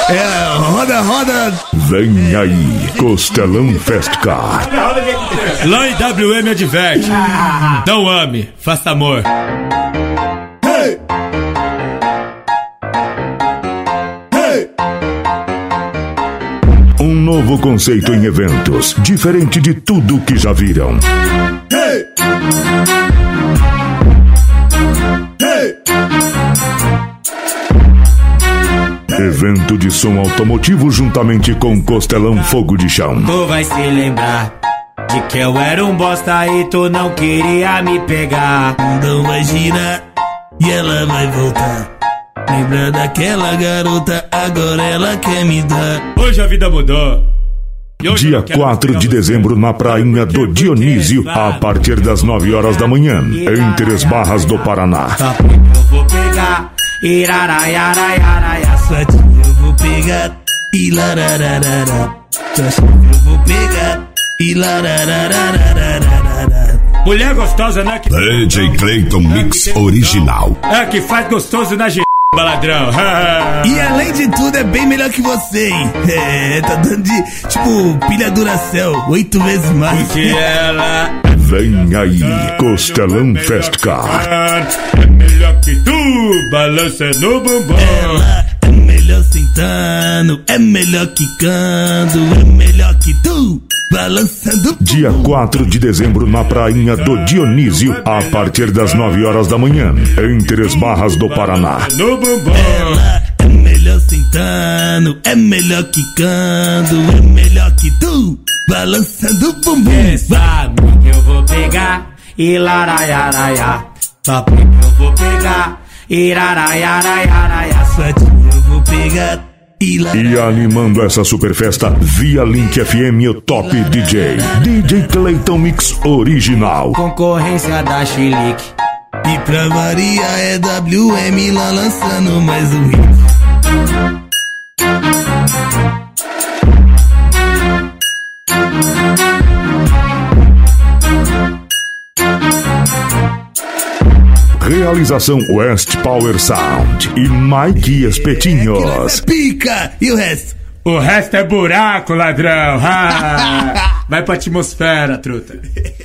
Roda. Vem aí, Costelão Festcar. Lá em WM adverte. Não ame, faça amor. Hey! Hey! Um novo conceito em eventos, diferente de tudo que já viram. Hey! Hey! Evento de som automotivo juntamente com Costelão Fogo de Chão. Tu vai se lembrar de que eu era um bosta e tu não queria me pegar. Então vai girar e ela vai voltar. Lembra daquela garota, agora ela quer me dar. Hoje a vida mudou. Dia 4 de dezembro na Prainha do Dionísio, a partir das 9 horas da manhã, em Três Barras do Paraná. Eu vou pegar, iraraiaraiaraia, Satinho eu vou pegar e larararara. Satinho eu vou pegar e larararara. Mulher gostosa, né? Que... DJ Clayton Mix Original. É que faz gostoso na ladrão. E além de tudo é bem melhor que você, hein? Tá dando de, tipo, pilha Duracell 8 vezes mais. Que ela Vem aí, Costelão Festcar. é melhor que tu, balança no bumbum. Ela é melhor sentando, é melhor quicando, é melhor que tu, balançando. Dia 4 de dezembro na Prainha do Dionísio, a partir das 9 horas da manhã, em Três Barras do Paraná. No bumbum. Ela é melhor sentando, é melhor quicando, é melhor que tu, balançando o bumbum. sabe que eu vou pegar, e laraiaraia. Sabe que eu vou pegar, iraraiaraiaraia. Satinho eu vou pegar e E animando essa super festa, via Link FM, o top DJ Clayton Mix Original. Concorrência da Chilique. E pra variar é WM lá lançando mais um hit. Realização West Power Sound e Mike Espetinhos. Pica! E o resto? O resto é buraco, ladrão. Vai pra atmosfera, truta.